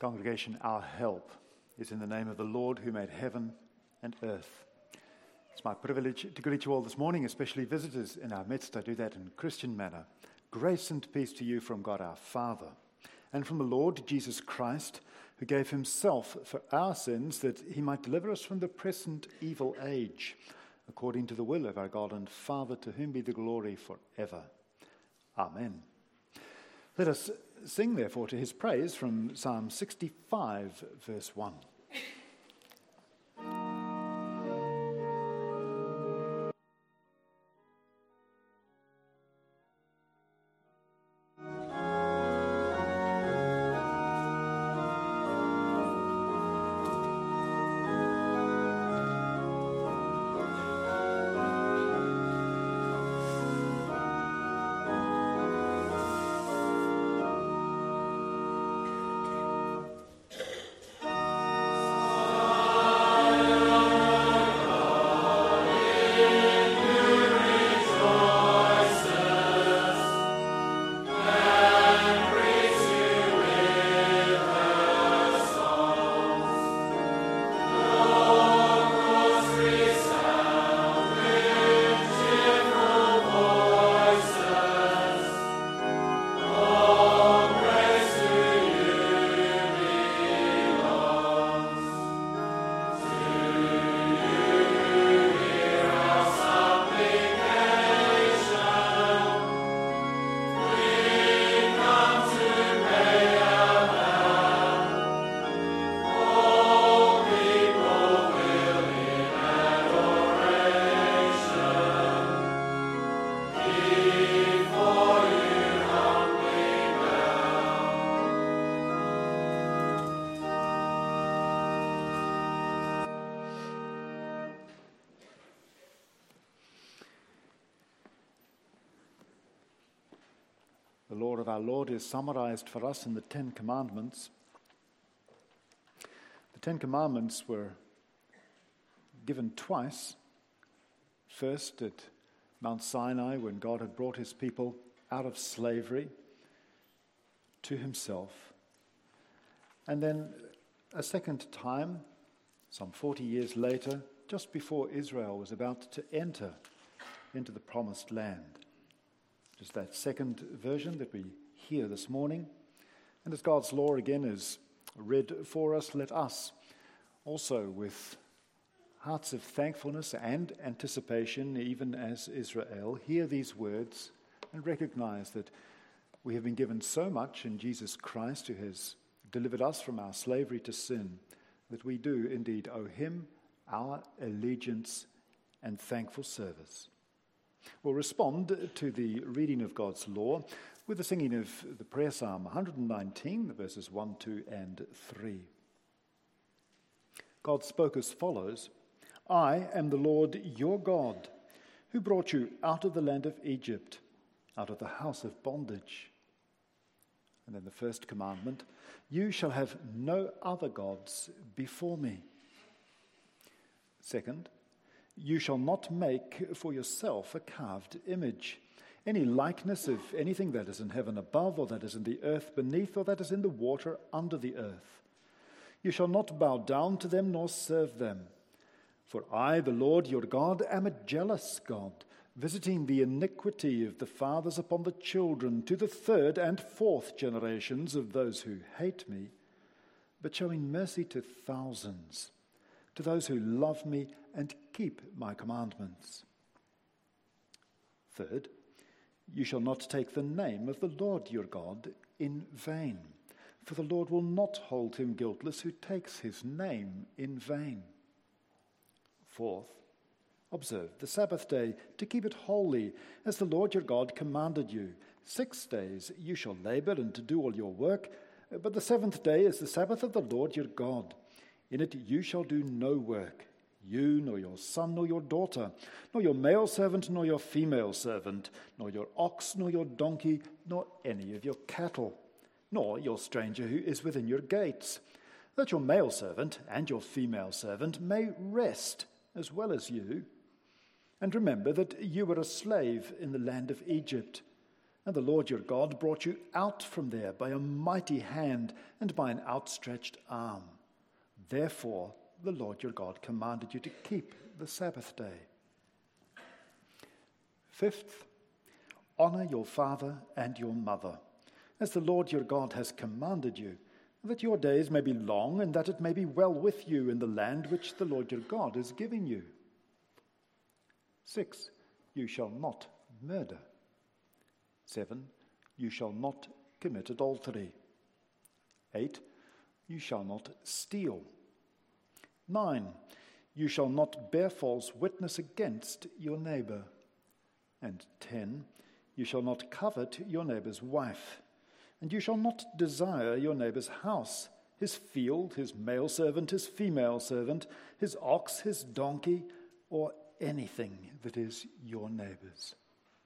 Congregation, our help is in the name of the Lord who made heaven and earth. It's my privilege to greet you all this morning, especially visitors in our midst. I do that in a Christian manner. Grace and peace to you from God our Father and from the Lord Jesus Christ, who gave himself for our sins that he might deliver us from the present evil age, according to the will of our God and Father, to whom be the glory forever. Amen. Let us sing, therefore, to his praise from Psalm 65, verse 1. The law of our Lord is summarized for us in the Ten Commandments. The Ten Commandments were given twice. First at Mount Sinai, when God had brought his people out of slavery to himself. And then a second time, some 40 years later, just before Israel was about to enter into the promised land. Just that second version that we hear this morning. And as God's law again is read for us, let us also with hearts of thankfulness and anticipation, even as Israel, hear these words and recognize that we have been given so much in Jesus Christ, who has delivered us from our slavery to sin, that we do indeed owe him our allegiance and thankful service. We'll respond to the reading of God's law with the singing of the prayer psalm 119, verses 1, 2, and 3. God spoke as follows: I am the Lord your God, who brought you out of the land of Egypt, out of the house of bondage. And then the first commandment: you shall have no other gods before me. Second, you shall not make for yourself a carved image, any likeness of anything that is in heaven above, or that is in the earth beneath, or that is in the water under the earth. You shall not bow down to them nor serve them. For I, the Lord your God, am a jealous God, visiting the iniquity of the fathers upon the children, to the third and fourth generations of those who hate me, but showing mercy to thousands, to those who love me and keep my commandments. Third, you shall not take the name of the Lord your God in vain, for the Lord will not hold him guiltless who takes his name in vain. Fourth, observe the Sabbath day to keep it holy, as the Lord your God commanded you. 6 days you shall labor and to do all your work, but the seventh day is the Sabbath of the Lord your God. In it you shall do no work, you, nor your son, nor your daughter, nor your male servant, nor your female servant, nor your ox, nor your donkey, nor any of your cattle, nor your stranger who is within your gates, that your male servant and your female servant may rest as well as you. And remember that you were a slave in the land of Egypt, And the Lord your God brought you out from there by a mighty hand and by an outstretched arm. Therefore, the Lord your God commanded you to keep the Sabbath day. Fifth, honor your father and your mother, as the Lord your God has commanded you, that your days may be long and that it may be well with you in the land which the Lord your God is giving you. 6, you shall not murder. 7, you shall not commit adultery. 8, you shall not steal. 9, you shall not bear false witness against your neighbor. And 10, you shall not covet your neighbor's wife. And you shall not desire your neighbor's house, his field, his male servant, his female servant, his ox, his donkey, or anything that is your neighbor's.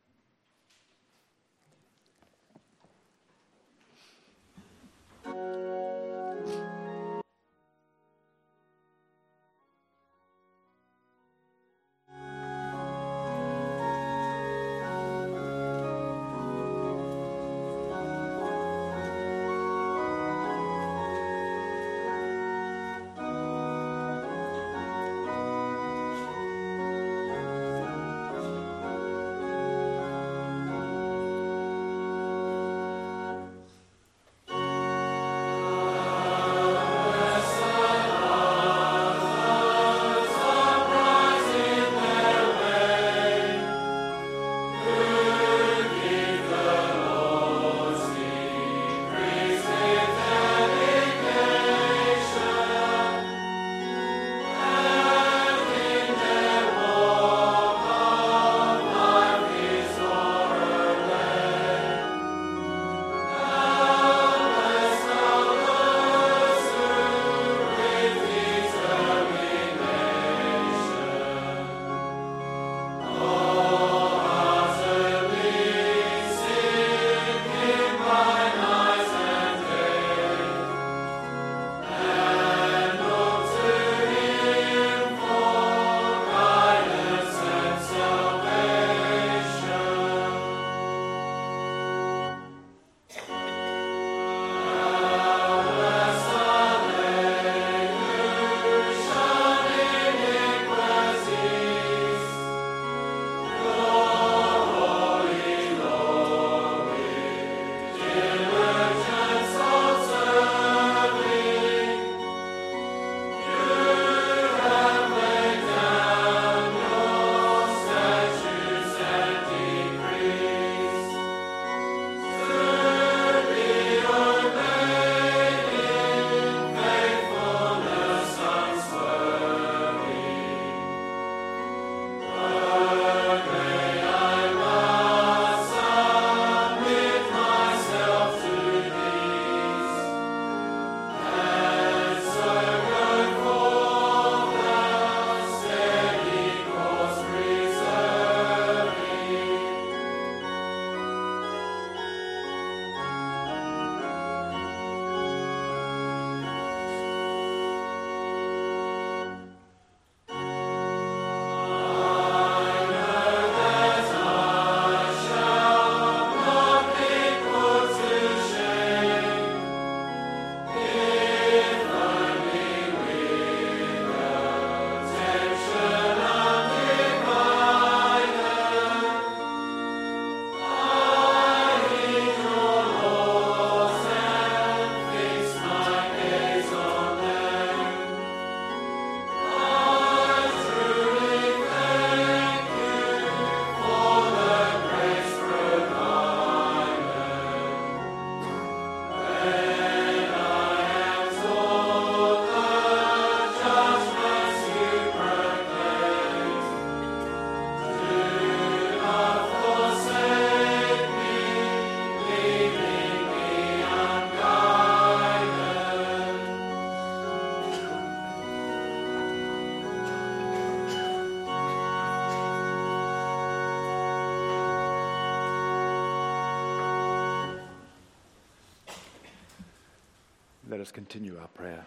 Let us continue our prayer.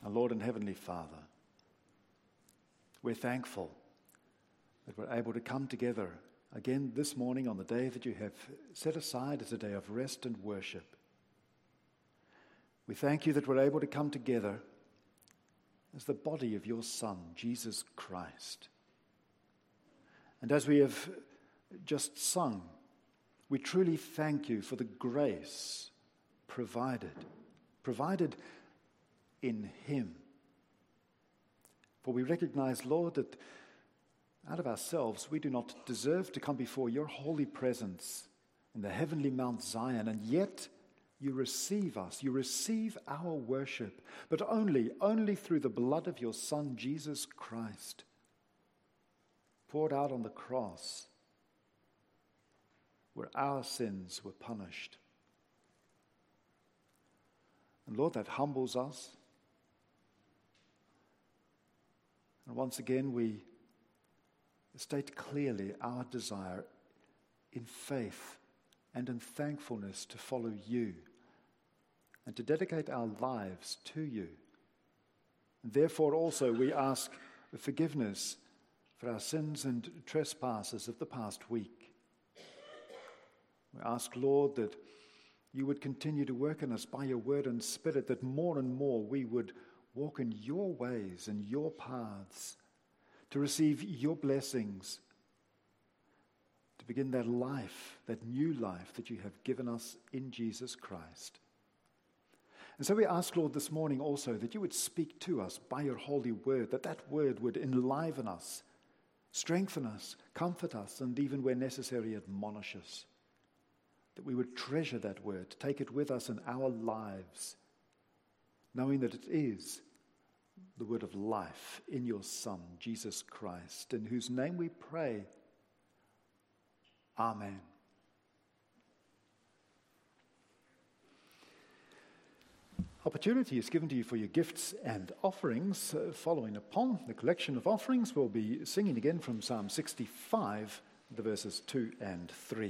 Our Lord and Heavenly Father, we're thankful that we're able to come together again this morning on the day that you have set aside as a day of rest and worship. We thank you that we're able to come together as the body of your Son, Jesus Christ. And as we have just sung, we truly thank you for the grace provided in him. For we recognize, Lord, that out of ourselves we do not deserve to come before your holy presence in the heavenly Mount Zion, and yet you receive us, you receive our worship, but only through the blood of your Son, Jesus Christ, poured out on the cross, where our sins were punished. And Lord, that humbles us. And once again, we state clearly our desire in faith and in thankfulness to follow you and to dedicate our lives to you. And therefore also we ask forgiveness for our sins and trespasses of the past week. We ask, Lord, that you would continue to work in us by your word and spirit, that more and more we would walk in your ways and your paths, to receive your blessings, to begin that life, that new life that you have given us in Jesus Christ. And so we ask, Lord, this morning also that you would speak to us by your holy word, that word would enliven us, strengthen us, comfort us, and even where necessary, admonish us. That we would treasure that word, take it with us in our lives, knowing that it is the word of life in your Son, Jesus Christ, in whose name we pray. Amen. Opportunity is given to you for your gifts and offerings. Following upon the collection of offerings, we'll be singing again from Psalm 65, the verses 2 and 3.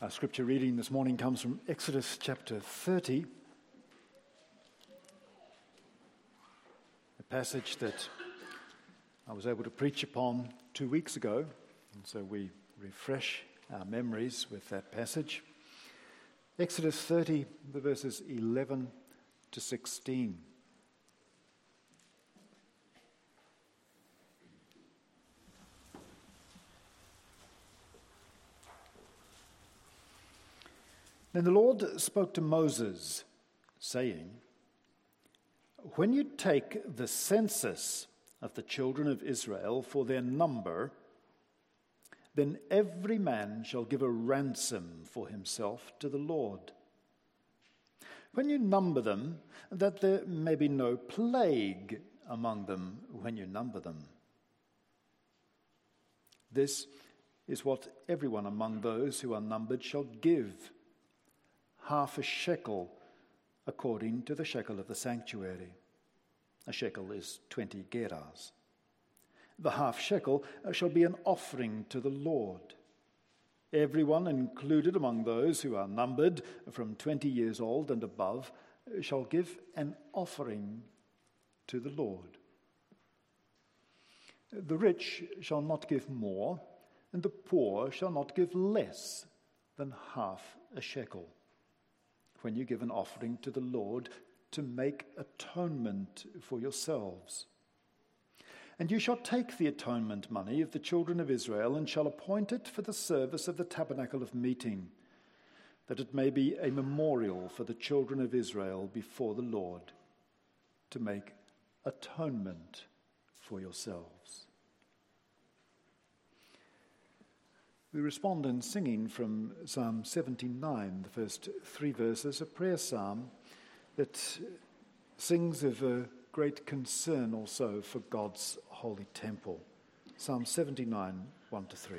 Our scripture reading this morning comes from Exodus chapter 30, a passage that I was able to preach upon 2 weeks ago, and so we refresh our memories with that passage. Exodus 30, the verses 11 to 16. Then the Lord spoke to Moses, saying, "When you take the census of the children of Israel for their number, then every man shall give a ransom for himself to the Lord. When you number them, that there may be no plague among them when you number them. This is what everyone among those who are numbered shall give: half a shekel according to the shekel of the sanctuary. A shekel is 20 gerahs. The half shekel shall be an offering to the Lord. Everyone included among those who are numbered from 20 years old and above shall give an offering to the Lord. The rich shall not give more, and the poor shall not give less than half a shekel when you give an offering to the Lord to make atonement for yourselves. And you shall take the atonement money of the children of Israel and shall appoint it for the service of the tabernacle of meeting, that it may be a memorial for the children of Israel before the Lord, to make atonement for yourselves." We respond in singing from Psalm 79, the first 3 verses, a prayer psalm that sings of a great concern also for God's holy temple. Psalm 79, 1-3.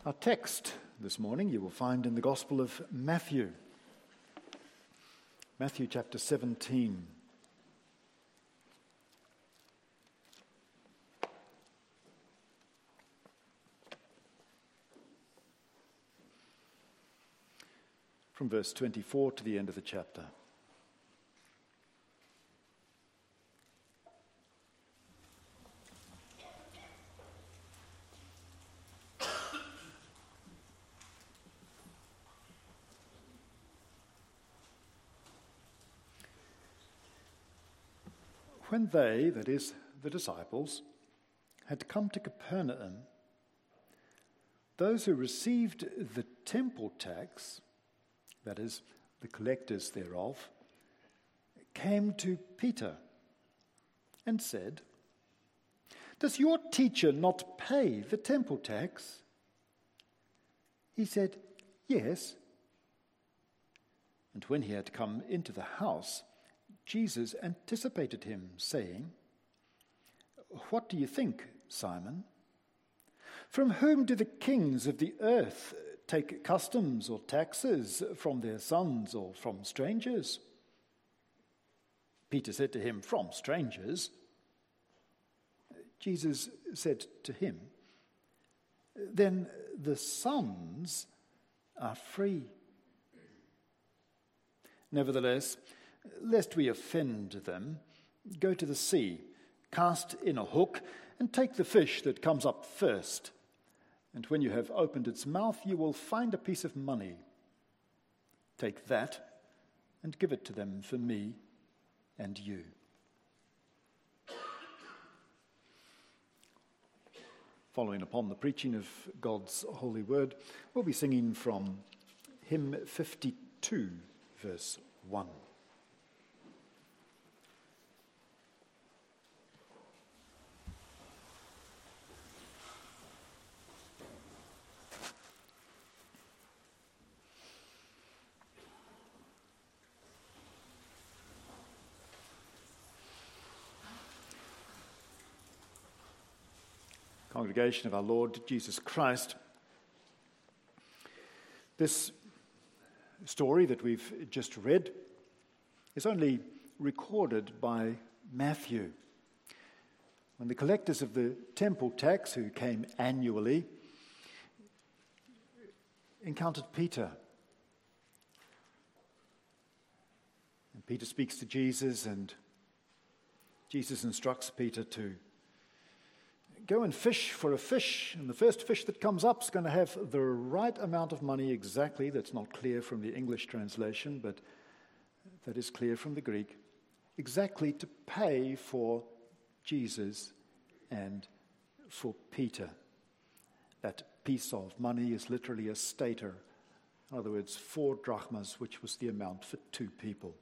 Our text this morning you will find in the Gospel of Matthew. Matthew chapter 17. From verse 24 to the end of the chapter. When they, that is, the disciples, had come to Capernaum, those who received the temple tax, that is, the collectors thereof, came to Peter and said, "Does your teacher not pay the temple tax?" He said, "Yes." And when he had come into the house, Jesus anticipated him, saying, "What do you think, Simon? From whom do the kings of the earth take customs or taxes, from their sons or from strangers?" Peter said to him, "From strangers." Jesus said to him, "Then the sons are free. Nevertheless, lest we offend them, go to the sea, cast in a hook, and take the fish that comes up first. And when you have opened its mouth, you will find a piece of money. Take that and give it to them for me and you." Following upon the preaching of God's holy word, we'll be singing from hymn 52, verse 1. Congregation of our Lord Jesus Christ, this story that we've just read is only recorded by Matthew. When the collectors of the temple tax, who came annually, encountered Peter. And Peter speaks to Jesus, and Jesus instructs Peter to go and fish for a fish, and the first fish that comes up is going to have the right amount of money exactly. That's not clear from the English translation, but that is clear from the Greek. Exactly to pay for Jesus and for Peter. That piece of money is literally a stater. In other words, 4 drachmas, which was the amount for 2 people.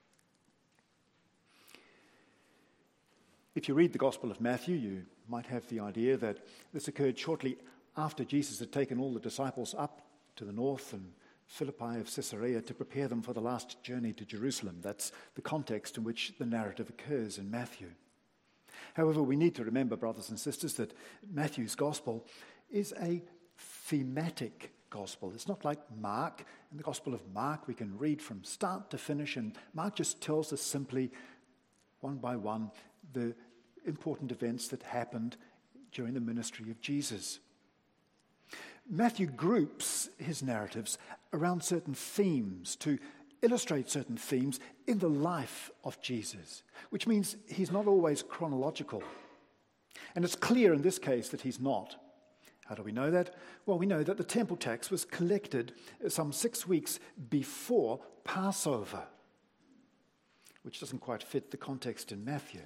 If you read the Gospel of Matthew, you might have the idea that this occurred shortly after Jesus had taken all the disciples up to the north and Philippi of Caesarea to prepare them for the last journey to Jerusalem. That's the context in which the narrative occurs in Matthew. However, we need to remember, brothers and sisters, that Matthew's Gospel is a thematic Gospel. It's not like Mark. In the Gospel of Mark, we can read from start to finish, and Mark just tells us simply, one by one, the important events that happened during the ministry of Jesus. Matthew groups his narratives around certain themes to illustrate certain themes in the life of Jesus, which means he's not always chronological. And it's clear in this case that he's not. How do we know that? Well, we know that the temple tax was collected some 6 weeks before Passover, which doesn't quite fit the context in Matthew.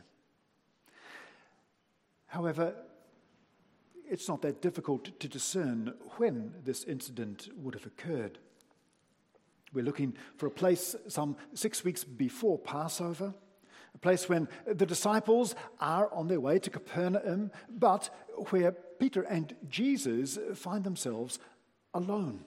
However, it's not that difficult to discern when this incident would have occurred. We're looking for a place some 6 weeks before Passover, a place when the disciples are on their way to Capernaum, but where Peter and Jesus find themselves alone.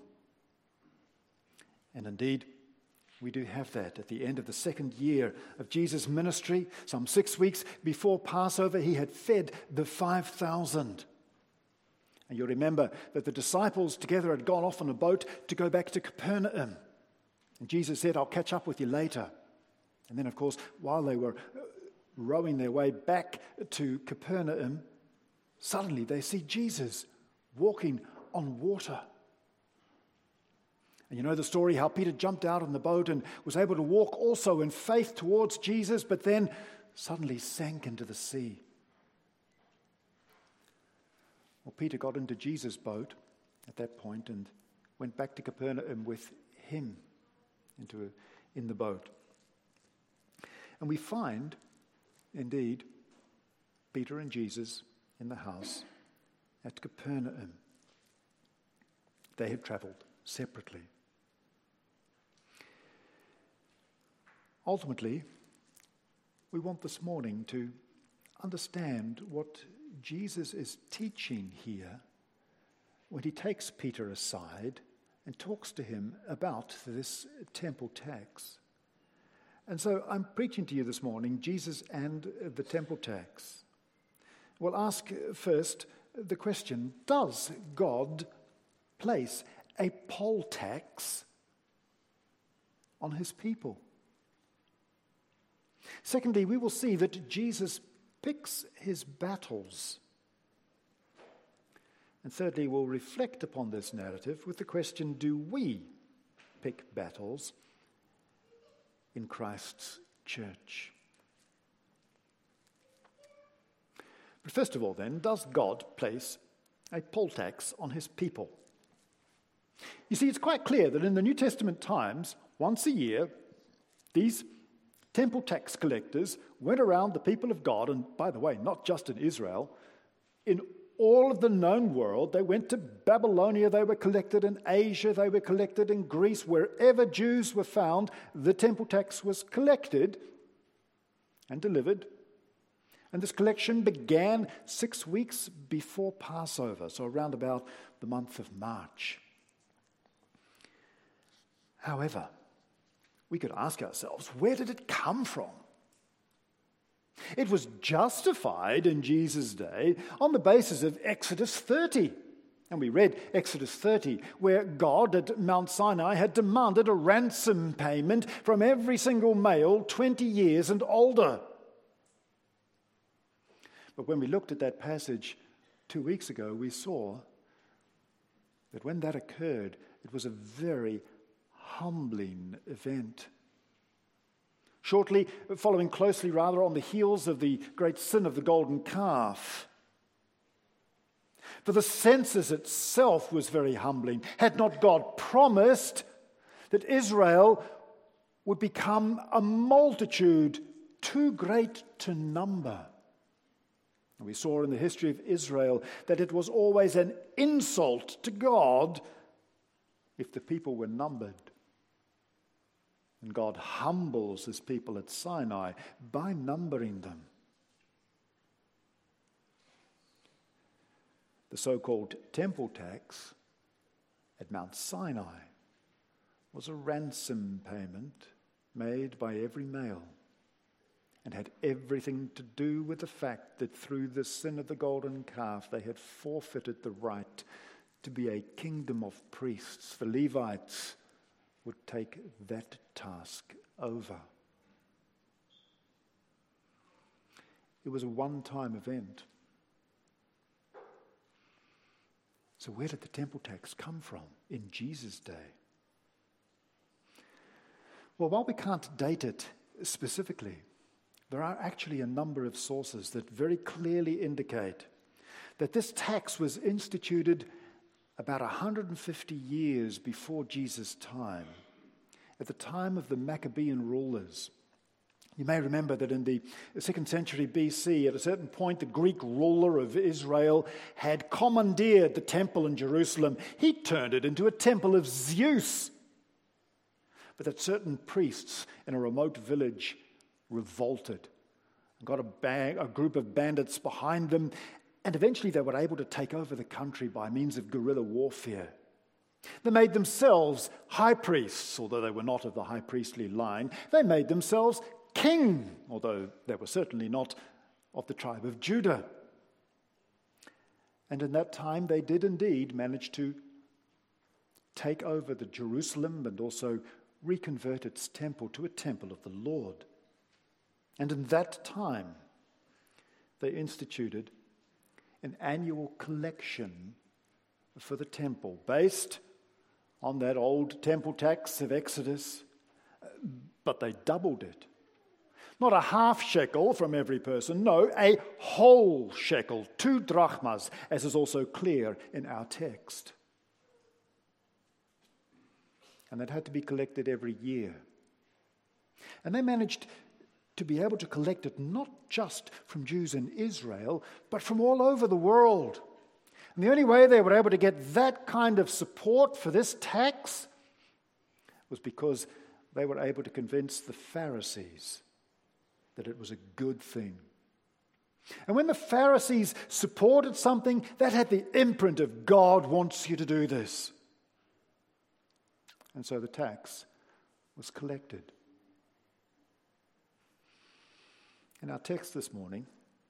And indeed, we do have that at the end of the 2nd year of Jesus' ministry. Some 6 weeks before Passover, he had fed the 5,000. And you remember that the disciples together had gone off on a boat to go back to Capernaum. And Jesus said, I'll catch up with you later. And then, of course, while they were rowing their way back to Capernaum, suddenly they see Jesus walking on water. And you know the story, how Peter jumped out on the boat and was able to walk also in faith towards Jesus, but then suddenly sank into the sea. Well, Peter got into Jesus' boat at that point and went back to Capernaum with him in the boat. And we find, indeed, Peter and Jesus in the house at Capernaum. They had travelled separately. Ultimately, we want this morning to understand what Jesus is teaching here when he takes Peter aside and talks to him about this temple tax. And so I'm preaching to you this morning, Jesus and the temple tax. We'll ask first the question, does God place a poll tax on his people? Secondly, we will see that Jesus picks his battles. And thirdly, we'll reflect upon this narrative with the question, do we pick battles in Christ's church? But first of all then, does God place a poll tax on his people? You see, it's quite clear that in the New Testament times, once a year, these temple tax collectors went around the people of God, and by the way, not just in Israel, in all of the known world. They went to Babylonia, they were collected in Asia, they were collected in Greece. Wherever Jews were found, the temple tax was collected and delivered. And this collection began 6 weeks before Passover, so around about the month of March. However, we could ask ourselves, where did it come from? It was justified in Jesus' day on the basis of Exodus 30. And we read Exodus 30, where God at Mount Sinai had demanded a ransom payment from every single male 20 years and older. But when we looked at that passage 2 weeks ago, we saw that when that occurred, it was a very humbling event. Shortly, following closely rather on the heels of the great sin of the golden calf. For the census itself was very humbling. Had not God promised that Israel would become a multitude too great to number? And we saw in the history of Israel that it was always an insult to God if the people were numbered. And God humbles his people at Sinai by numbering them. The so-called temple tax at Mount Sinai was a ransom payment made by every male and had everything to do with the fact that through the sin of the golden calf they had forfeited the right to be a kingdom of priests. The Levites would take that task over. It was a one-time event. So where did the temple tax come from in Jesus' day? Well, while we can't date it specifically, there are actually a number of sources that very clearly indicate that this tax was instituted about 150 years before Jesus' time, at the time of the Maccabean rulers. You may remember that in the 2nd century BC, at a certain point, the Greek ruler of Israel had commandeered the temple in Jerusalem. He turned it into a temple of Zeus. But that certain priests in a remote village revolted and got a group of bandits behind them, and eventually they were able to take over the country by means of guerrilla warfare. They made themselves high priests, although they were not of the high priestly line. They made themselves king, although they were certainly not of the tribe of Judah. And in that time, they did indeed manage to take over the Jerusalem and also reconvert its temple to a temple of the Lord. And in that time, they instituted an annual collection for the temple based on that old temple tax of Exodus, but they doubled it. Not a half shekel from every person, no, a whole shekel, 2 drachmas, as is also clear in our text. And that had to be collected every year. And they managed to be able to collect it not just from Jews in Israel, but from all over the world. And the only way they were able to get that kind of support for this tax was because they were able to convince the Pharisees that it was a good thing. And when the Pharisees supported something, that had the imprint of God wants you to do this. And so the tax was collected. In our text this morning,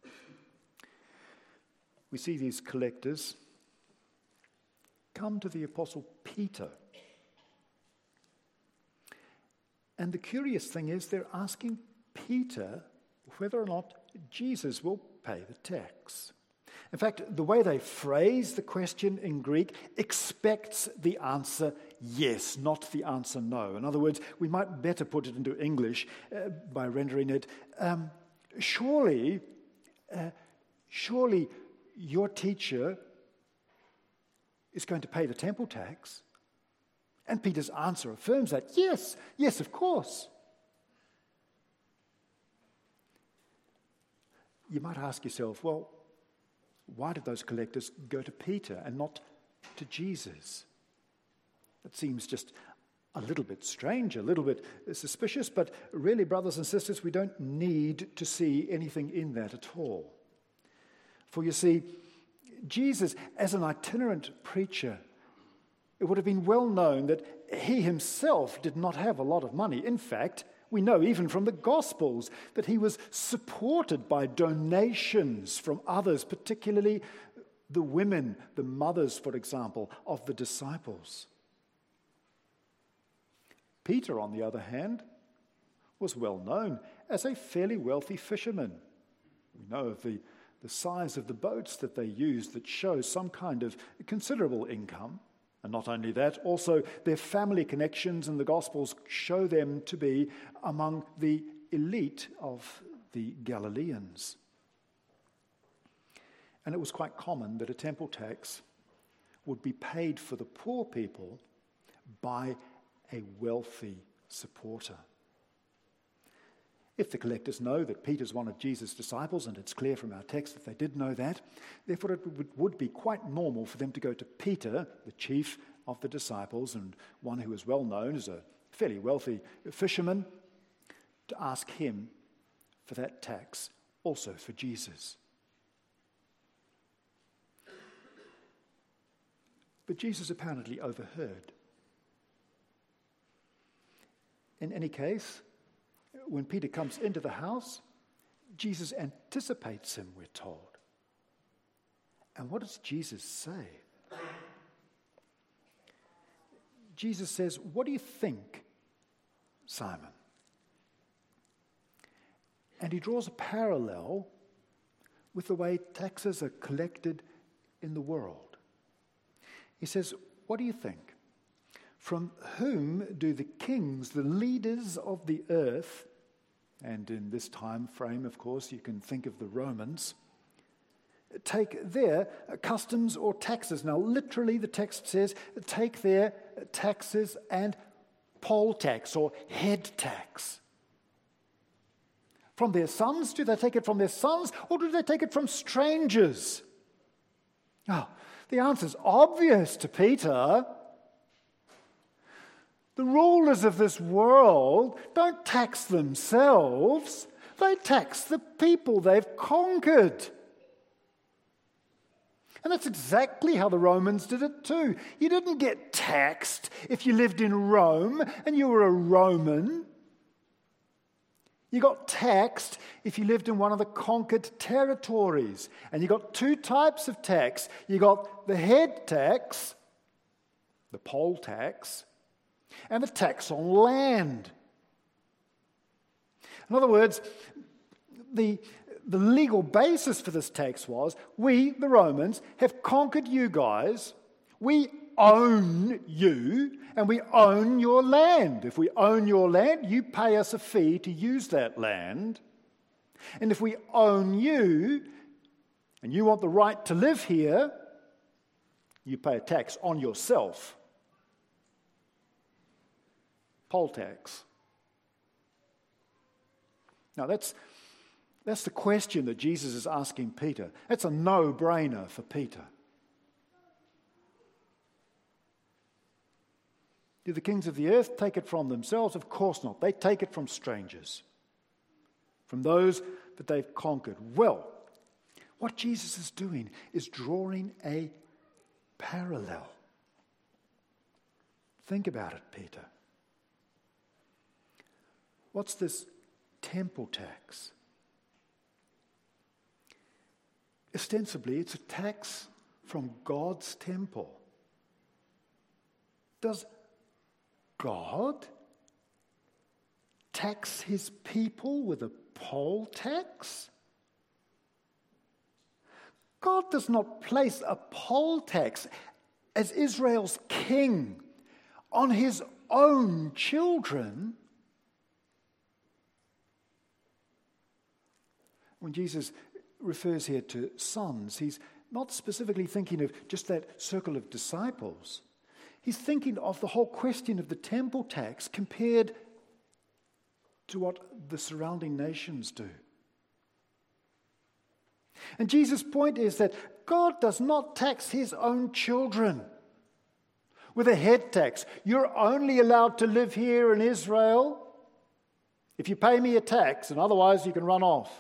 we see these collectors come to the Apostle Peter. And the curious thing is they're asking Peter whether or not Jesus will pay the tax. In fact, the way they phrase the question in Greek expects the answer yes, not the answer no. In other words, we might better put it into English by rendering it, surely your teacher is going to pay the temple tax. And Peter's answer affirms that. Yes, of course. You might ask yourself, well, why did those collectors go to Peter and not to Jesus? That seems just a little bit strange, a little bit suspicious, but really, brothers and sisters, we don't need to see anything in that at all. For you see, Jesus, as an itinerant preacher, it would have been well known that he himself did not have a lot of money. In fact, we know even from the Gospels that he was supported by donations from others, particularly the women, the mothers, for example, of the disciples. Peter, on the other hand, was well known as a fairly wealthy fisherman. We know of the size of the boats that they used that show some kind of considerable income. And not only that, also their family connections in the Gospels show them to be among the elite of the Galileans. And it was quite common that a temple tax would be paid for the poor people by a wealthy supporter. If the collectors know that Peter's one of Jesus' disciples, and it's clear from our text that they did know that, therefore it would be quite normal for them to go to Peter, the chief of the disciples, and one who is well known as a fairly wealthy fisherman, to ask him for that tax, also for Jesus. But Jesus apparently overheard. In any case, when Peter comes into the house, Jesus anticipates him, we're told. And what does Jesus say? Jesus says, "What do you think, Simon?" And he draws a parallel with the way taxes are collected in the world. He says, "What do you think? From whom do the kings, the leaders of the earth," and in this time frame, of course, you can think of the Romans, "take their customs or taxes?" Now, literally, the text says, take their taxes and poll tax or head tax. From their sons? Do they take it from their sons, or do they take it from strangers? Oh, the answer's obvious to Peter. The rulers of this world don't tax themselves. They tax the people they've conquered. And that's exactly how the Romans did it too. You didn't get taxed if you lived in Rome and you were a Roman. You got taxed if you lived in one of the conquered territories. And you got two types of tax. You got the head tax, the poll tax, and the tax on land. In other words, the legal basis for this tax was, we, the Romans, have conquered you guys. We own you, and we own your land. If we own your land, you pay us a fee to use that land. And if we own you, and you want the right to live here, you pay a tax on yourself. Poll tax. Now that's the question that Jesus is asking Peter. That's a no-brainer for Peter. Do the kings of the earth take it from themselves? Of course not. They take it from strangers, from those that they've conquered. Well, what Jesus is doing is drawing a parallel. Think about it, Peter. What's this temple tax? Ostensibly, it's a tax from God's temple. Does God tax his people with a poll tax? God does not place a poll tax as Israel's king on his own children. When Jesus refers here to sons, he's not specifically thinking of just that circle of disciples. He's thinking of the whole question of the temple tax compared to what the surrounding nations do. And Jesus' point is that God does not tax his own children with a head tax. You're only allowed to live here in Israel if you pay me a tax, and otherwise you can run off.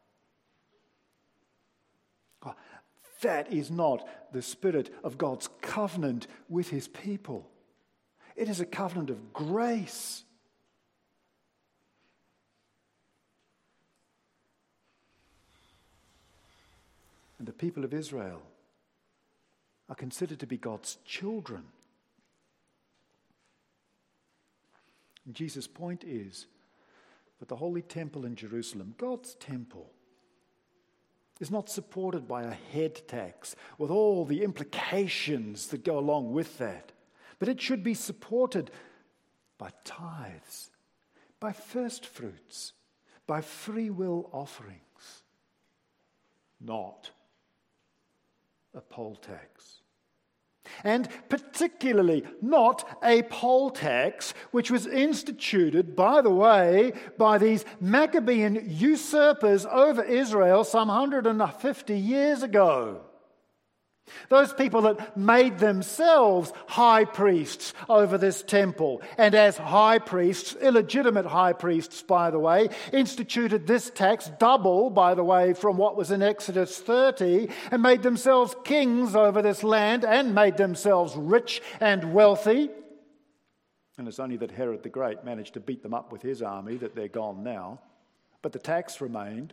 That is not the spirit of God's covenant with his people. It is a covenant of grace. And the people of Israel are considered to be God's children. And Jesus' point is that the holy temple in Jerusalem, God's temple, is not supported by a head tax with all the implications that go along with that. But it should be supported by tithes, by first fruits, by free will offerings, not a poll tax. And particularly not a poll tax which was instituted, by the way, by these Maccabean usurpers over Israel some 150 years ago. Those people that made themselves high priests over this temple, and as high priests, illegitimate high priests, by the way, instituted this tax, double, by the way, from what was in Exodus 30, and made themselves kings over this land and made themselves rich and wealthy. And it's only that Herod the Great managed to beat them up with his army that they're gone now. But the tax remained.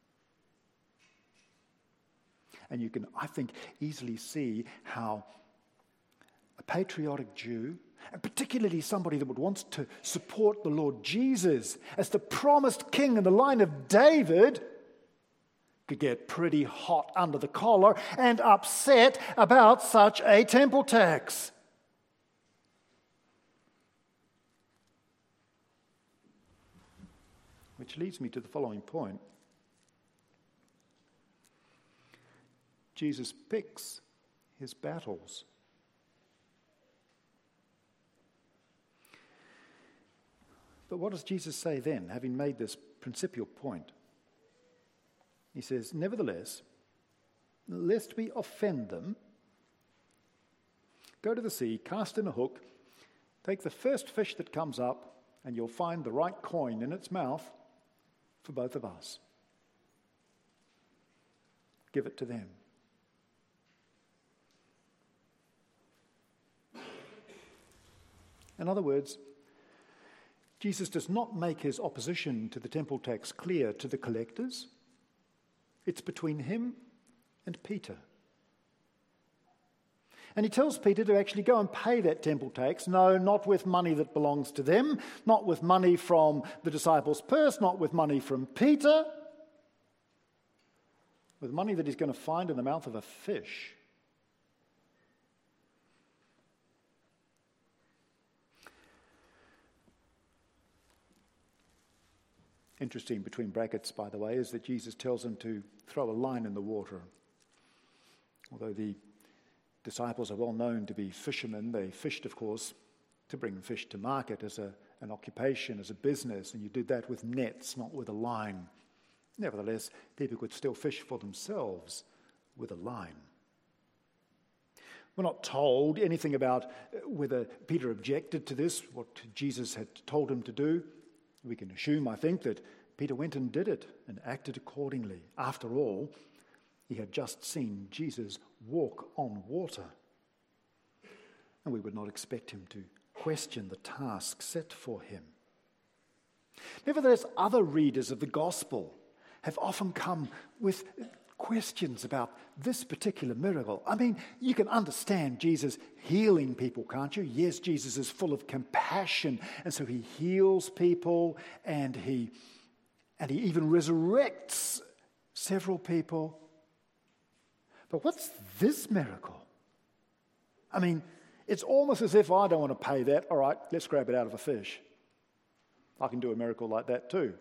And you can, I think, easily see how a patriotic Jew, and particularly somebody that would want to support the Lord Jesus as the promised king in the line of David, could get pretty hot under the collar and upset about such a temple tax. Which leads me to the following point. Jesus picks his battles. But what does Jesus say then, having made this principal point? He says, nevertheless, lest we offend them, go to the sea, cast in a hook, take the first fish that comes up, and you'll find the right coin in its mouth for both of us. Give it to them. In other words, Jesus does not make his opposition to the temple tax clear to the collectors. It's between him and Peter. And he tells Peter to actually go and pay that temple tax. No, not with money that belongs to them, not with money from the disciples' purse, not with money from Peter, with money that he's going to find in the mouth of a fish. Interesting, between brackets, by the way, is that Jesus tells him to throw a line in the water. Although the disciples are well known to be fishermen, they fished, of course, to bring fish to market as an occupation, as a business, and you did that with nets, not with a line. Nevertheless, people could still fish for themselves with a line. We're not told anything about whether Peter objected to this, what Jesus had told him to do. We can assume, I think, that Peter went and did it and acted accordingly. After all, he had just seen Jesus walk on water. And we would not expect him to question the task set for him. Nevertheless, other readers of the gospel have often come with questions about this particular miracle. I mean, you can understand Jesus healing people, can't you? Yes, Jesus is full of compassion, and so he heals people, and he even resurrects several people. But what's this miracle? I mean, it's almost as if I don't want to pay that. All right, let's grab it out of a fish. I can do a miracle like that too.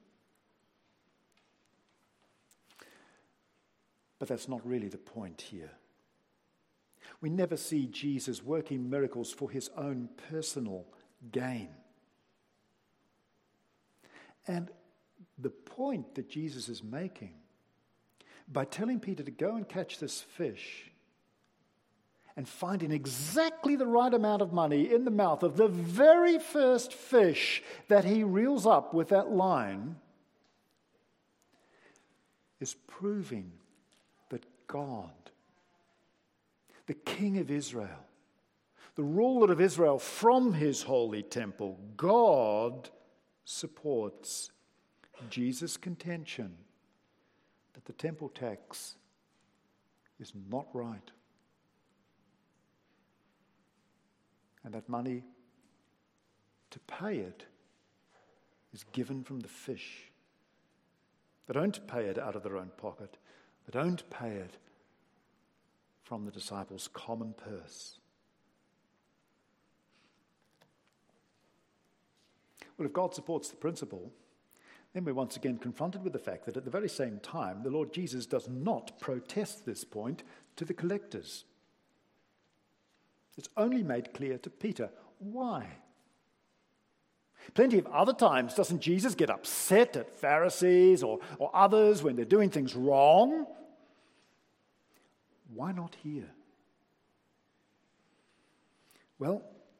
But that's not really the point here. We never see Jesus working miracles for his own personal gain. And the point that Jesus is making, by telling Peter to go and catch this fish and finding exactly the right amount of money in the mouth of the very first fish that he reels up with that line, is proving that God, the King of Israel, the ruler of Israel from his holy temple, God supports Jesus' contention that the temple tax is not right. And that money to pay it is given from the fish. They don't pay it out of their own pocket. They don't pay it from the disciples' common purse. Well, if God supports the principle, then we're once again confronted with the fact that at the very same time, the Lord Jesus does not protest this point to the collectors. It's only made clear to Peter. Why? Plenty of other times, doesn't Jesus get upset at Pharisees or others when they're doing things wrong? Why not here? Well,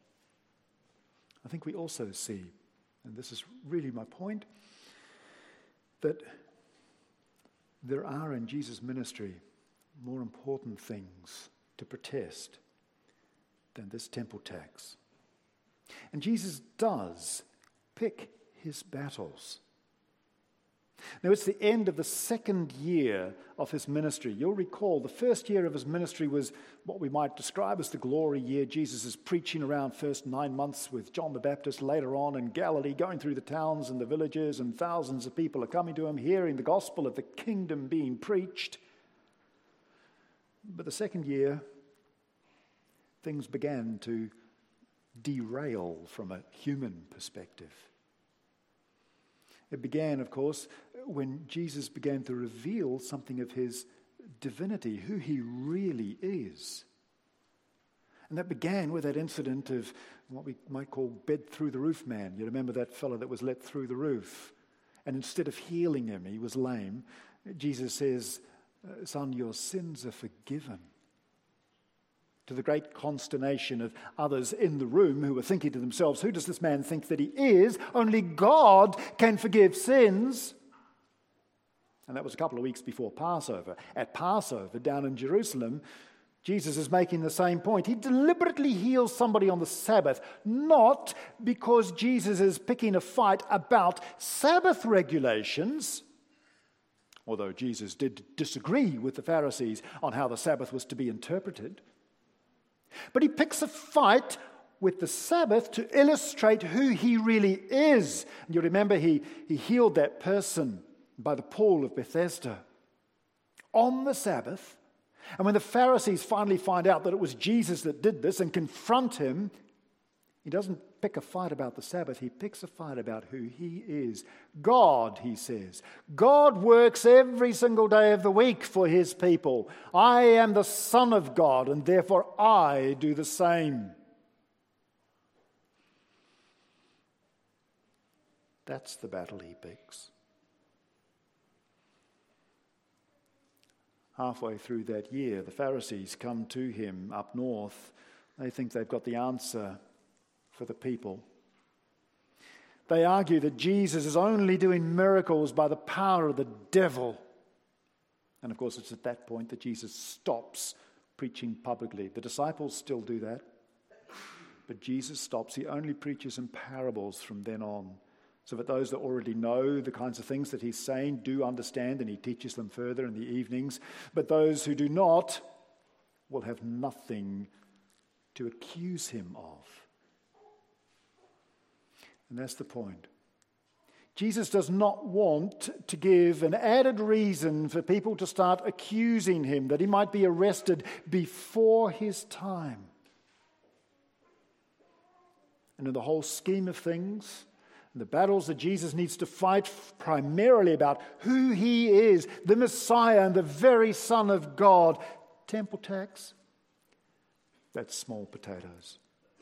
I think we also see, and this is really my point, that there are in Jesus' ministry more important things to protest than this temple tax. And Jesus does pick his battles. Now, it's the end of the second year of his ministry. You'll recall the first year of his ministry was what we might describe as the glory year. Jesus is preaching around first 9 months with John the Baptist, later on in Galilee, going through the towns and the villages, and thousands of people are coming to him, hearing the gospel of the kingdom being preached. But the second year, things began to derail from a human perspective. It began, of course, when Jesus began to reveal something of his divinity, who he really is. And that began with that incident of what we might call bed through the roof man. You remember that fellow that was let through the roof? And instead of healing him, he was lame. Jesus says, "Son, your sins are forgiven." To the great consternation of others in the room who were thinking to themselves, who does this man think that he is? Only God can forgive sins. And that was a couple of weeks before Passover. At Passover, down in Jerusalem, Jesus is making the same point. He deliberately heals somebody on the Sabbath, not because Jesus is picking a fight about Sabbath regulations, although Jesus did disagree with the Pharisees on how the Sabbath was to be interpreted. But he picks a fight with the Sabbath to illustrate who he really is. And you remember he healed that person by the pool of Bethesda on the Sabbath. And when the Pharisees finally find out that it was Jesus that did this and confront him, he doesn't pick a fight about the Sabbath. He picks a fight about who he is. God, he says. God works every single day of the week for his people. I am the Son of God, and therefore I do the same. That's the battle he picks. Halfway through that year, the Pharisees come to him up north. They think they've got the answer for the people. They argue that Jesus is only doing miracles by the power of the devil. And of course, it's at that point that Jesus stops preaching publicly. The disciples still do that, but Jesus stops. He only preaches in parables from then on, so that those that already know the kinds of things that he's saying do understand, and he teaches them further in the evenings. But those who do not will have nothing to accuse him of. And that's the point. Jesus does not want to give an added reason for people to start accusing him, that he might be arrested before his time. And in the whole scheme of things, the battles that Jesus needs to fight primarily about who he is, the Messiah and the very Son of God. Temple tax, that's small potatoes.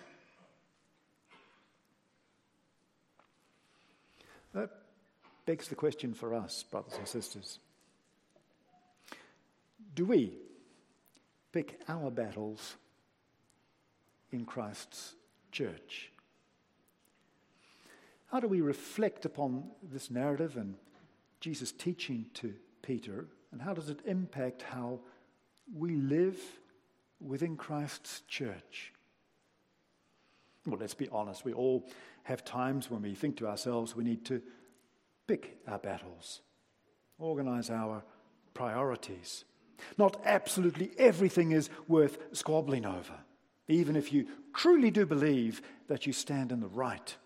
That begs the question for us, brothers and sisters. Do we pick our battles in Christ's church? How do we reflect upon this narrative and Jesus' teaching to Peter, and how does it impact how we live within Christ's church? Well, let's be honest. We all have times when we think to ourselves we need to pick our battles, organize our priorities. Not absolutely everything is worth squabbling over, even if you truly do believe that you stand in the right.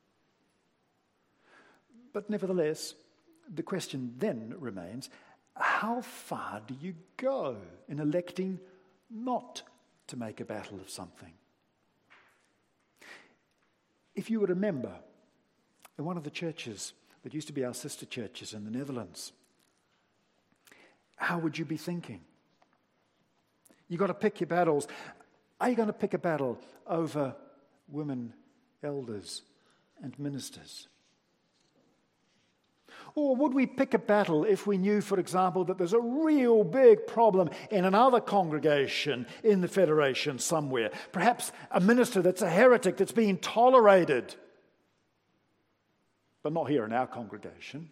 But nevertheless, the question then remains, how far do you go in electing not to make a battle of something? If you would remember, in one of the churches that used to be our sister churches in the Netherlands, how would you be thinking? You've got to pick your battles. Are you going to pick a battle over women elders and ministers? Or would we pick a battle if we knew, for example, that there's a real big problem in another congregation in the Federation somewhere? Perhaps a minister that's a heretic that's being tolerated, but not here in our congregation.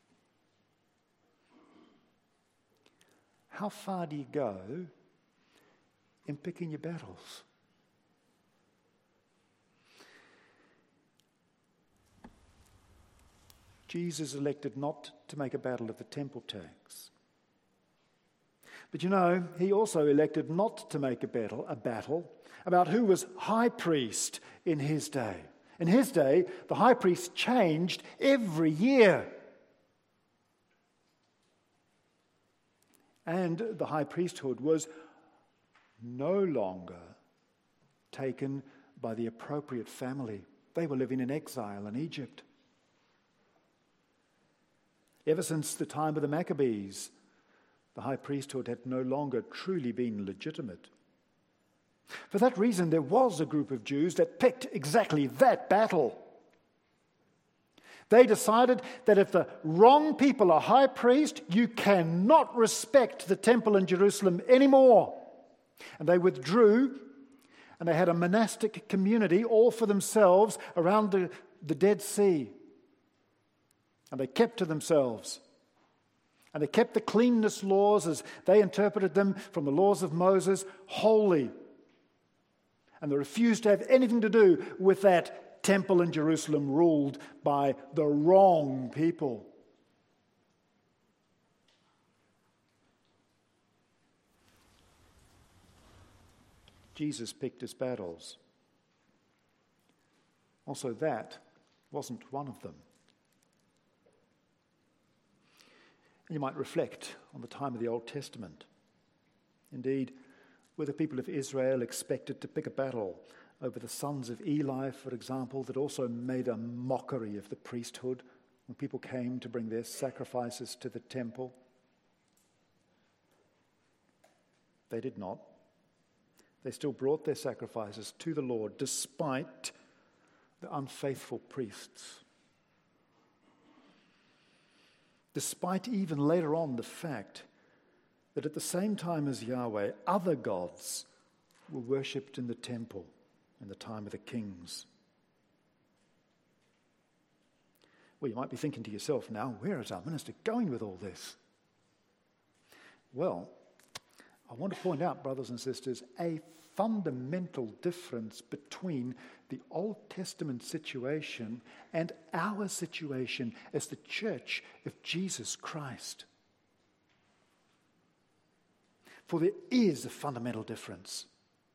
How far do you go in picking your battles? Jesus elected not to make a battle of the temple tax. But you know, he also elected not to make a battle about who was high priest in his day. In his day, the high priest changed every year. And the high priesthood was no longer taken by the appropriate family. They were living in exile in Egypt. Ever since the time of the Maccabees, the high priesthood had no longer truly been legitimate. For that reason, there was a group of Jews that picked exactly that battle. They decided that if the wrong people are high priest, you cannot respect the temple in Jerusalem anymore. And they withdrew, and they had a monastic community all for themselves around the Dead Sea. And they kept to themselves. And they kept the cleanness laws as they interpreted them from the laws of Moses, holy. And they refused to have anything to do with that temple in Jerusalem ruled by the wrong people. Jesus picked his battles. Also, that wasn't one of them. You might reflect on the time of the Old Testament. Indeed, were the people of Israel expected to pick a battle over the sons of Eli, for example, that also made a mockery of the priesthood when people came to bring their sacrifices to the temple? They did not. They still brought their sacrifices to the Lord despite the unfaithful priests. Despite even later on the fact that at the same time as Yahweh, other gods were worshipped in the temple in the time of the kings. Well, you might be thinking to yourself now, where is our minister going with all this? Well, I want to point out, brothers and sisters, a fundamental difference between the Old Testament situation and our situation as the church of Jesus Christ. For there is a fundamental difference.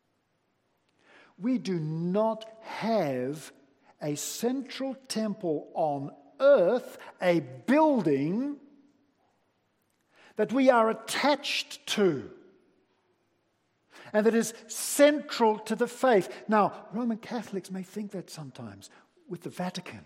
We do not have a central temple on earth, a building that we are attached to and that is central to the faith. Now, Roman Catholics may think that sometimes with the Vatican.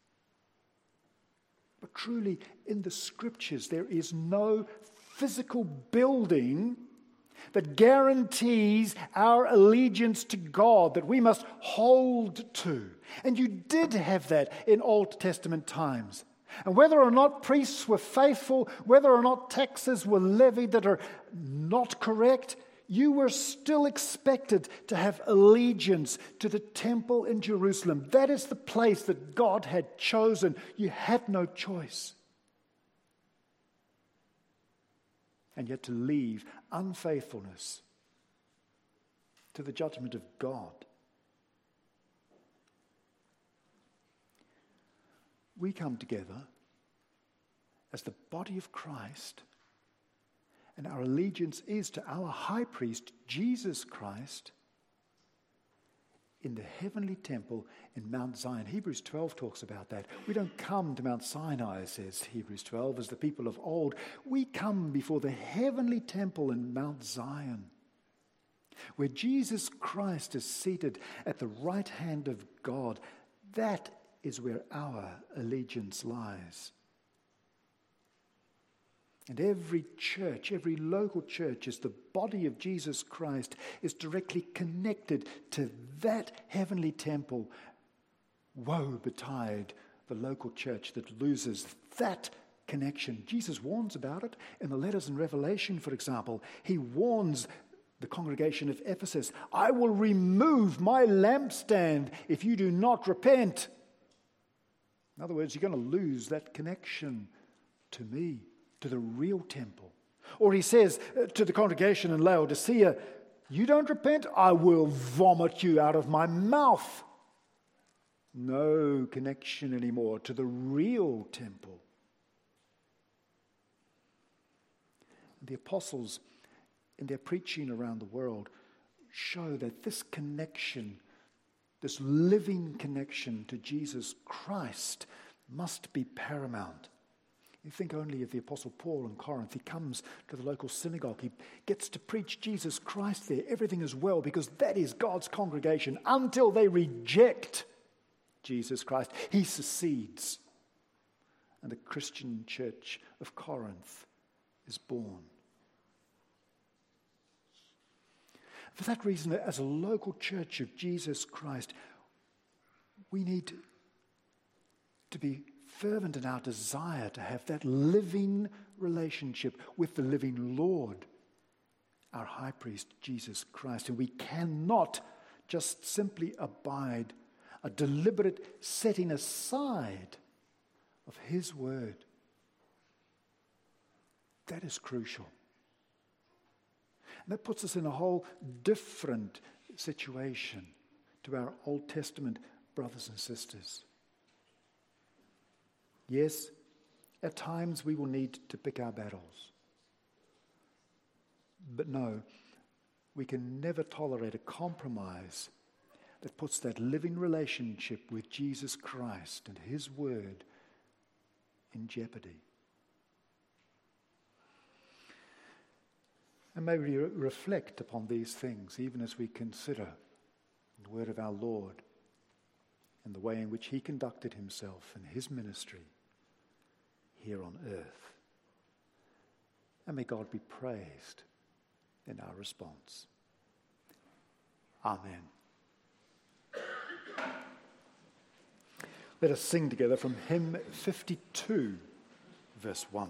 But truly, in the Scriptures, there is no physical building that guarantees our allegiance to God, that we must hold to. And you did have that in Old Testament times. And whether or not priests were faithful, whether or not taxes were levied that are not correct, you were still expected to have allegiance to the temple in Jerusalem. That is the place that God had chosen. You had no choice. And yet to leave unfaithfulness to the judgment of God. We come together as the body of Christ, and our allegiance is to our high priest, Jesus Christ, in the heavenly temple in Mount Zion. Hebrews 12 talks about that. We don't come to Mount Sinai, says Hebrews 12, as the people of old. We come before the heavenly temple in Mount Zion, where Jesus Christ is seated at the right hand of God. That is where our allegiance lies. And every church, every local church, as the body of Jesus Christ, is directly connected to that heavenly temple. Woe betide the local church that loses that connection. Jesus warns about it in the letters in Revelation, for example. He warns the congregation of Ephesus, I will remove my lampstand if you do not repent. In other words, you're going to lose that connection to me, to the real temple. Or he says to the congregation in Laodicea, you don't repent, I will vomit you out of my mouth. No connection anymore to the real temple. The apostles, in their preaching around the world, show that this connection, this living connection to Jesus Christ, must be paramount. You think only of the Apostle Paul in Corinth. He comes to the local synagogue. He gets to preach Jesus Christ there. Everything is well because that is God's congregation. Until they reject Jesus Christ, he secedes. And the Christian church of Corinth is born. For that reason, as a local church of Jesus Christ, we need to be fervent in our desire to have that living relationship with the living Lord, our high priest, Jesus Christ. And we cannot just simply abide a deliberate setting aside of his word. That is crucial. And that puts us in a whole different situation to our Old Testament brothers and sisters. Yes, at times we will need to pick our battles. But no, we can never tolerate a compromise that puts that living relationship with Jesus Christ and His Word in jeopardy. And may we reflect upon these things even as we consider the word of our Lord and the way in which He conducted Himself in His ministry here on earth. And may God be praised in our response. Amen. Let us sing together from hymn 52, verse 1.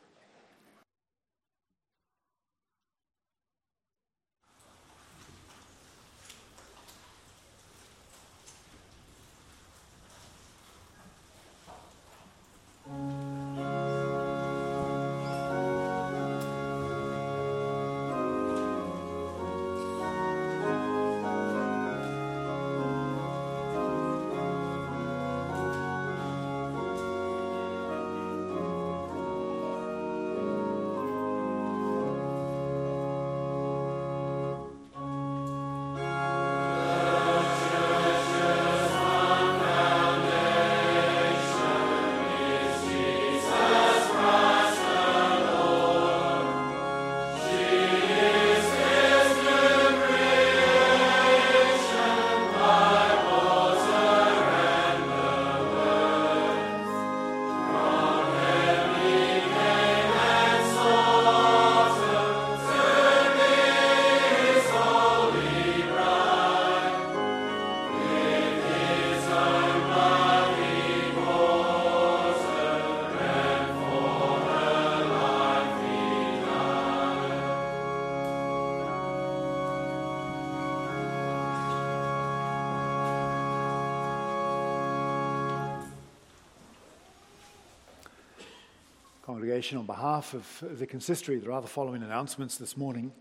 Congregation, on behalf of the consistory, there are the following announcements this morning.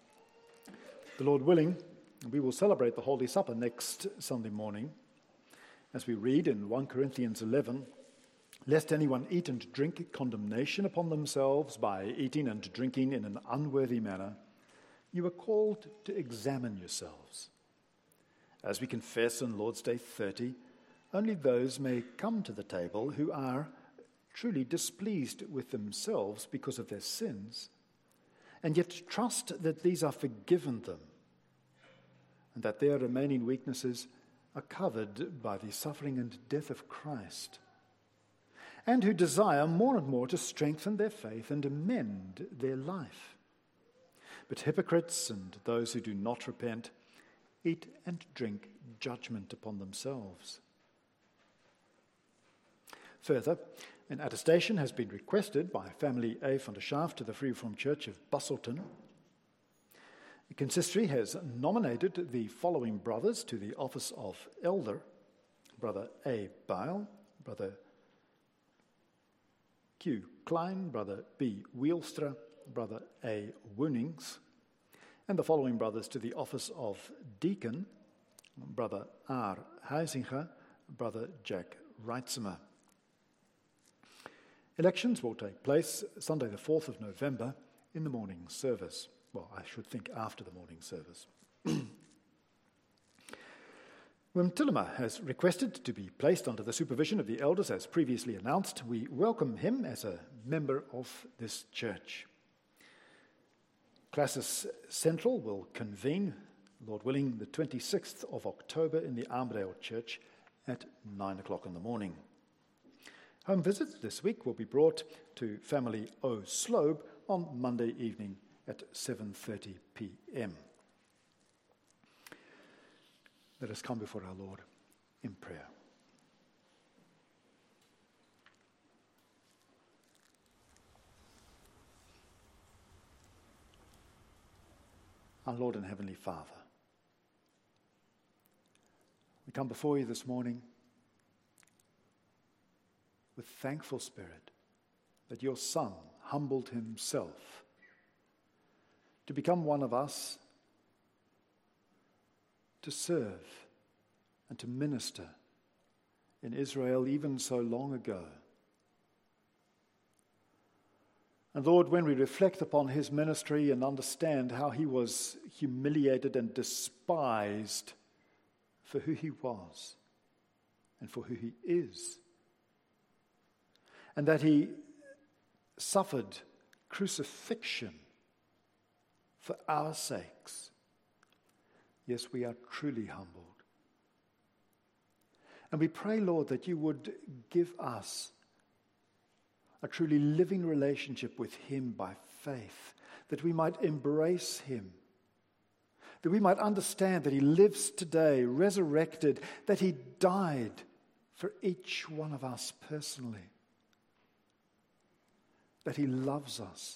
The Lord willing, we will celebrate the Holy Supper next Sunday morning as we read in 1 Corinthians 11, "Lest anyone eat and drink condemnation upon themselves by eating and drinking in an unworthy manner, you are called to examine yourselves. As we confess on Lord's Day 30, only those may come to the table who are truly displeased with themselves because of their sins, and yet trust that these are forgiven them, and that their remaining weaknesses are covered by the suffering and death of Christ, and who desire more and more to strengthen their faith and amend their life. But hypocrites and those who do not repent eat and drink judgment upon themselves." Further, an attestation has been requested by family A. van der Schaaf to the Free Reformed Church of Busselton. The consistory has nominated the following brothers to the office of elder: Brother A. Beil, Brother Q. Klein, Brother B. Wielstra, Brother A. Woonings, and the following brothers to the office of deacon: Brother R. Huizinga, Brother Jack Reitzema. Elections will take place Sunday the 4th of November in the morning service. Well, I should think after the morning service. Wim Tillema has requested to be placed under the supervision of the elders as previously announced. We welcome him as a member of this church. Classis Central will convene, Lord willing, the 26th of October in the Armdale Church at 9 o'clock in the morning. Home visits this week will be brought to family O. Slobe on Monday evening at 7:30 p.m. Let us come before our Lord in prayer. Our Lord and Heavenly Father, we come before you this morning with thankful spirit that your Son humbled himself to become one of us, to serve and to minister in Israel even so long ago. And Lord, when we reflect upon his ministry and understand how he was humiliated and despised for who he was and for who he is, and that he suffered crucifixion for our sakes, yes, we are truly humbled. And we pray, Lord, that you would give us a truly living relationship with him by faith, that we might embrace him, that we might understand that he lives today, resurrected, that he died for each one of us personally, that he loves us,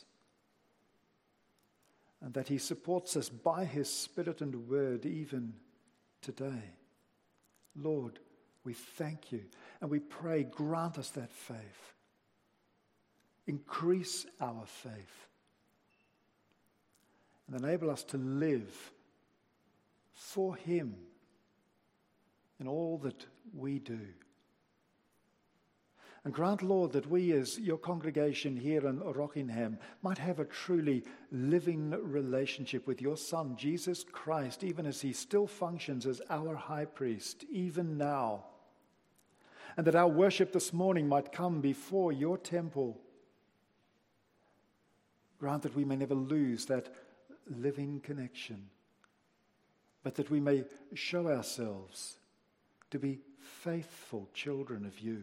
and that he supports us by his Spirit and word even today. Lord, we thank you, and we pray, grant us that faith. Increase our faith and enable us to live for him in all that we do. And grant, Lord, that we as your congregation here in Rockingham might have a truly living relationship with your Son, Jesus Christ, even as he still functions as our high priest, even now. And that our worship this morning might come before your temple. Grant that we may never lose that living connection, but that we may show ourselves to be faithful children of you.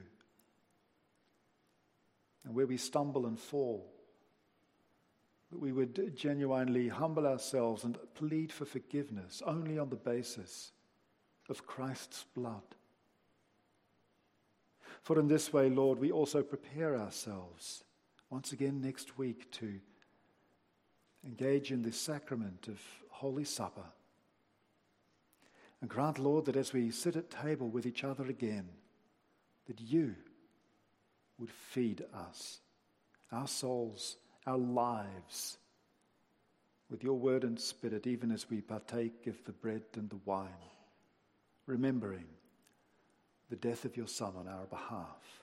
And where we stumble and fall, that we would genuinely humble ourselves and plead for forgiveness only on the basis of Christ's blood. For in this way, Lord, we also prepare ourselves once again next week to engage in the sacrament of Holy Supper. And grant, Lord, that as we sit at table with each other again, that you would feed us, our souls, our lives, with your word and spirit, even as we partake of the bread and the wine, remembering the death of your Son on our behalf.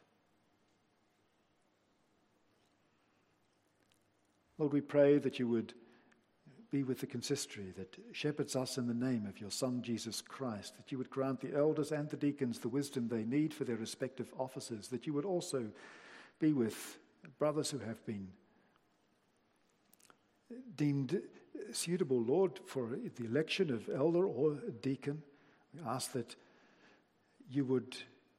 Lord, we pray that you would be with the consistory that shepherds us in the name of your Son, Jesus Christ, that you would grant the elders and the deacons the wisdom they need for their respective offices, that you would also be with brothers who have been deemed suitable, Lord, for the election of elder or deacon. We ask that you would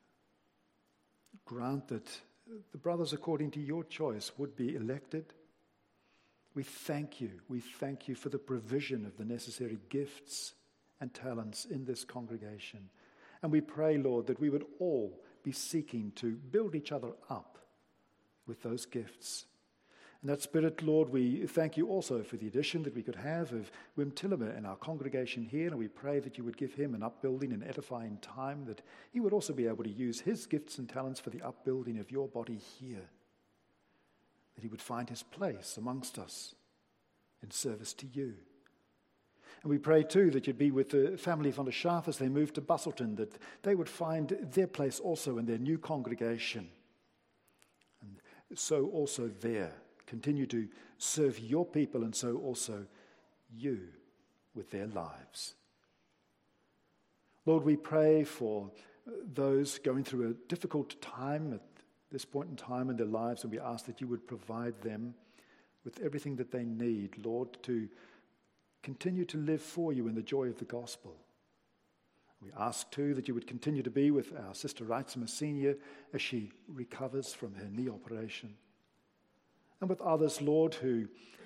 grant that the brothers, according to your choice, would be elected. We thank you. We thank you for the provision of the necessary gifts and talents in this congregation. And we pray, Lord, that we would all be seeking to build each other up with those gifts. In that spirit, Lord, we thank you also for the addition that we could have of Wim Tillemer in our congregation here, and we pray that you would give him an upbuilding and edifying time, that he would also be able to use his gifts and talents for the upbuilding of your body here, that he would find his place amongst us in service to you. And we pray too that you'd be with the family of Van der Schaaf as they move to Busselton, that they would find their place also in their new congregation. And so also there, continue to serve your people, and so also you with their lives. Lord, we pray for those going through a difficult time at this point in time in their lives, and we ask that you would provide them with everything that they need, Lord, to continue to live for you in the joy of the gospel. We ask too that you would continue to be with our sister Reitzema Senior as she recovers from her knee operation, and with others, Lord, who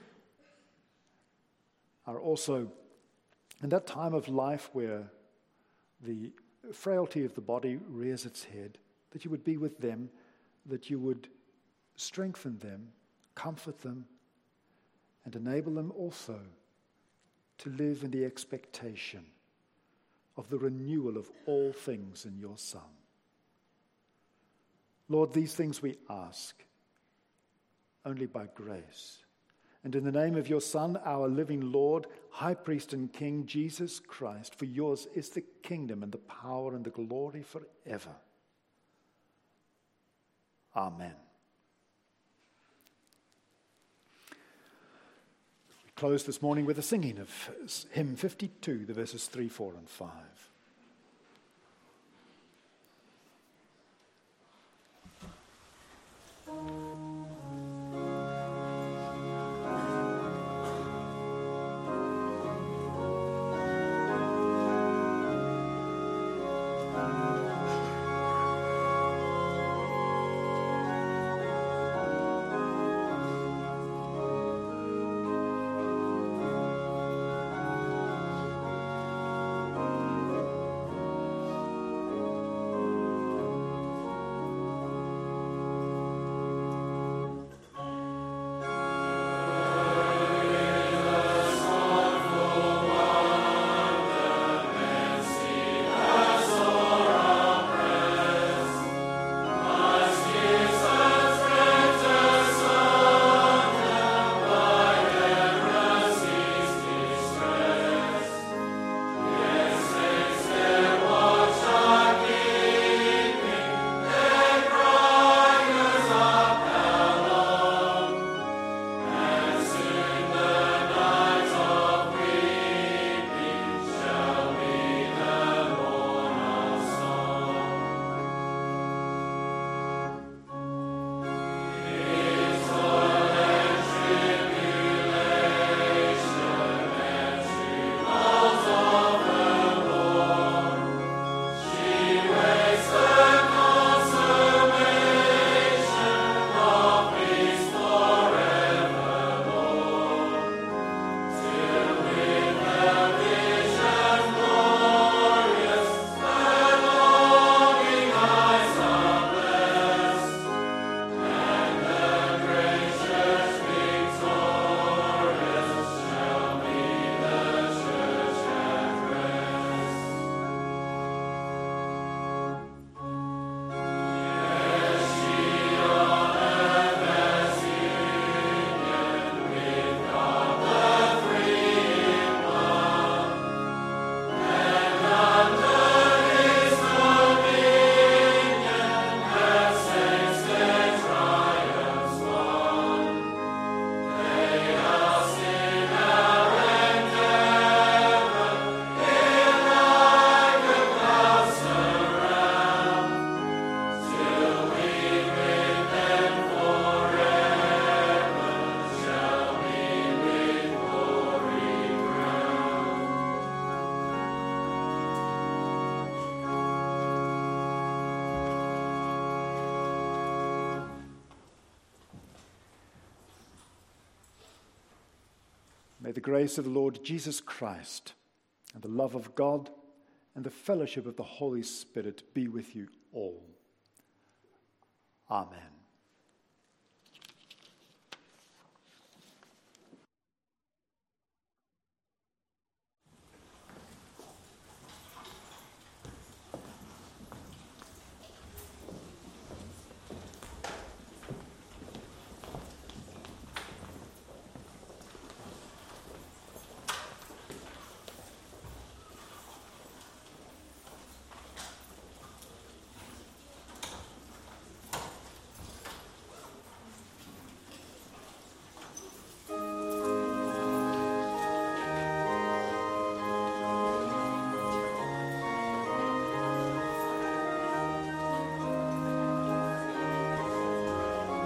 are also in that time of life where the frailty of the body rears its head, that you would be with them, that you would strengthen them, comfort them, and enable them also to live in the expectation of the renewal of all things in your Son. Lord, these things we ask, only by grace. And in the name of your Son, our living Lord, High Priest and King, Jesus Christ, for yours is the kingdom and the power and the glory forever. Amen. We close this morning with the singing of hymn 52, the verses 3, 4, and 5. May the grace of the Lord Jesus Christ and the love of God and the fellowship of the Holy Spirit be with you all. Amen.